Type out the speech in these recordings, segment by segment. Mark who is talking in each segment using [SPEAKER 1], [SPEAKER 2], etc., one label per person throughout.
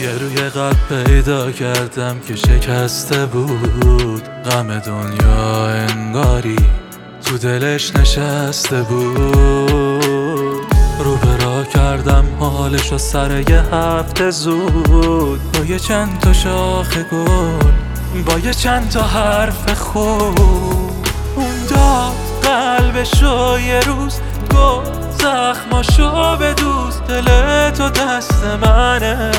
[SPEAKER 1] یه روی قلب پیدا کردم که شکسته بود، غم دنیا انگاری تو دلش نشسته بود. رو به راه کردم حالشو سر یه هفته زود، با یه چند تا شاخ گل، با یه چند تا حرف خوب. اون داد قلبشو یه روز، گفت زخماشو بدوز، دل تو دست منه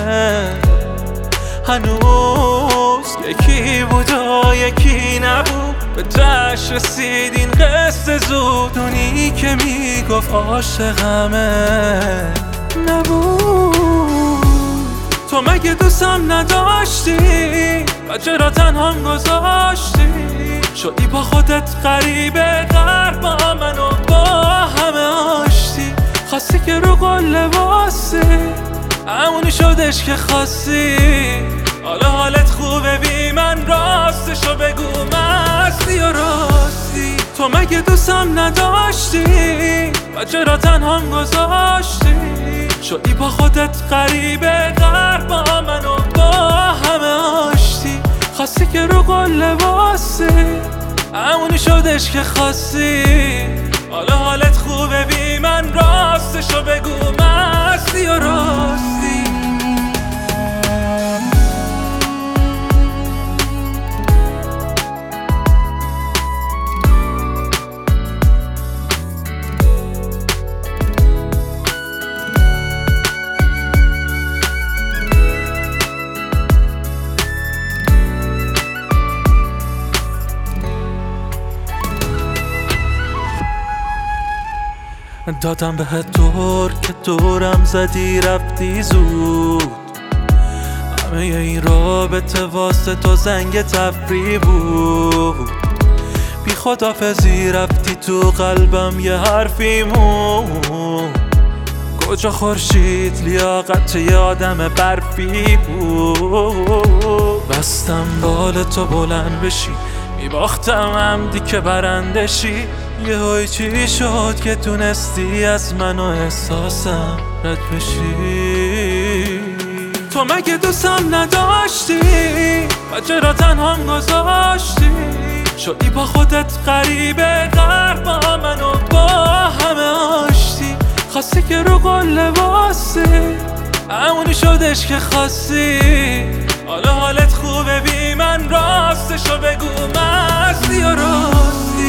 [SPEAKER 1] هنوز. یکی بود و یکی نبود، به تش رسید این قصه زود. اونی که میگفت عاشقمه نبود. تو مگه دوستم نداشتی و چرا تنهام گذاشتی؟ شدی با خودت غریبه غرب، با منو با همه آشتی. خواستی که رو قول لباسی، همونی شدش که خواستی. حالا حالت خوبه بی من، راستشو بگو مستی و راستی. تو مگه دوستم نداشتی و چرا تنهام گذاشتی؟ شدی با خودت غریبه غرب، با منو با همه آشتی. خواستی که رو قول لباسی، همونی شدش که خواستی. حالا حالت خوبه بی من، راستشو بگو مستی و راستی. دادم بهت دور که دورم زدی رفتی زود. همه این رابطه واسه تو زنگ تفریح بود. بی خدافزی رفتی تو قلبم یه حرفی مون. کجا خورشید لیاقت یه آدم برفی بود. بستم بال تو بلند بشی، میباختم عمدی که برندشی. یه های چی شد که تونستی از من و احساسم رد بشی؟ تو مگه دوستم نداشتی و چرا تنهام گذاشتی؟ شدی با خودت غریبه غرب، با منو با همه آشتی. خواستی که رو قول لباسی، همونی شدش که خواستی. حالا حالت خوبه بی من، راستشو بگو مستی و راستی.